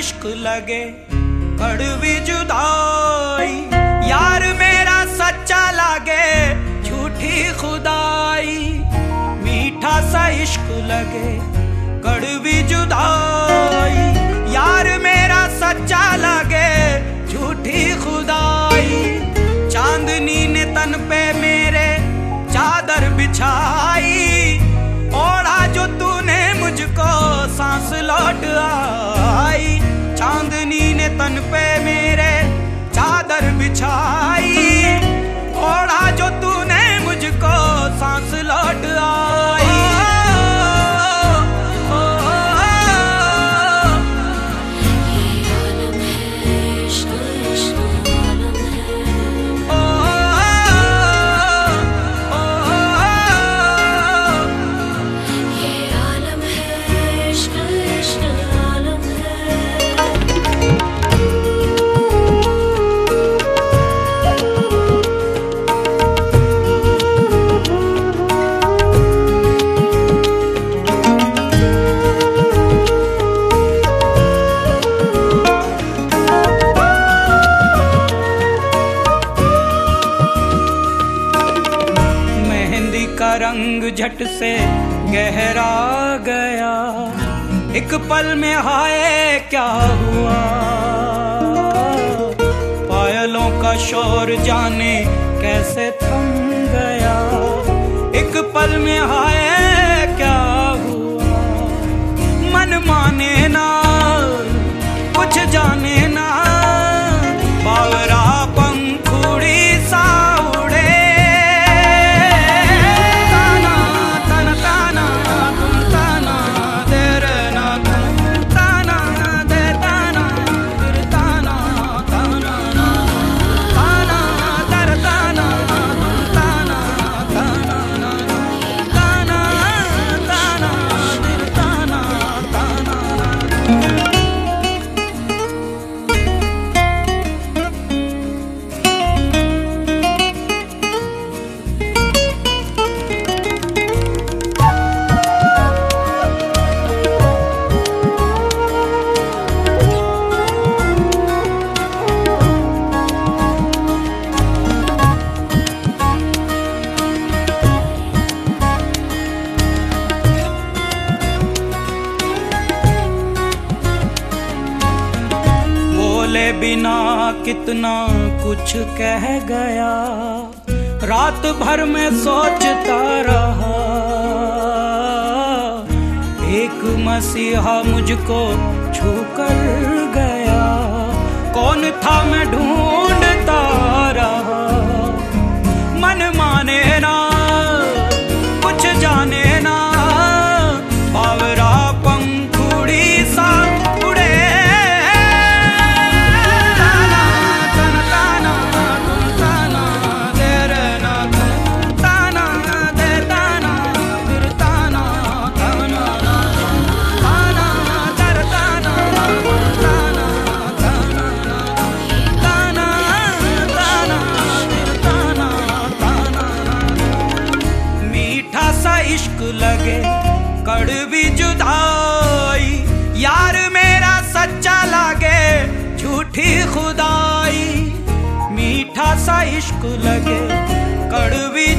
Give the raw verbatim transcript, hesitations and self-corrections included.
इश्क लगे कड़वी जुदाई, यार मेरा सच्चा लगे झूठी खुदाई। मीठा सा इश्क लगे कड़वी जुदाई, यार मेरा सच्चा लगे झूठी खुदाई। चांदनी ने तन पे मेरे चादर बिछाई, ओढ़ा जो तूने मुझको सांस लौट आई। चांदनी ने तन पे मेरे चादर बिछाई, ओढ़ा जो तूने मुझको सांस लौट आई। रंग झट से गहरा गया, एक पल में हाय क्या हुआ। पायलों का शोर जाने कैसे थम गया, एक पल में हाय क्या हुआ। मन माने ना कुछ जाने ना, बावरा पंखुड़ी सा बिना कितना कुछ कह गया, रात भर में सोचता रहा। एक मसीहा मुझको छू कर गया, कौन था मैं ढूंढता रहा। मन माने ना कुछ जाने ना, बावरा पंखुड़ी सा उड़े। इश्क लगे कड़वी जुदाई, यार मेरा सच्चा लगे झूठी खुदाई। मीठा सा इश्क लगे कड़वी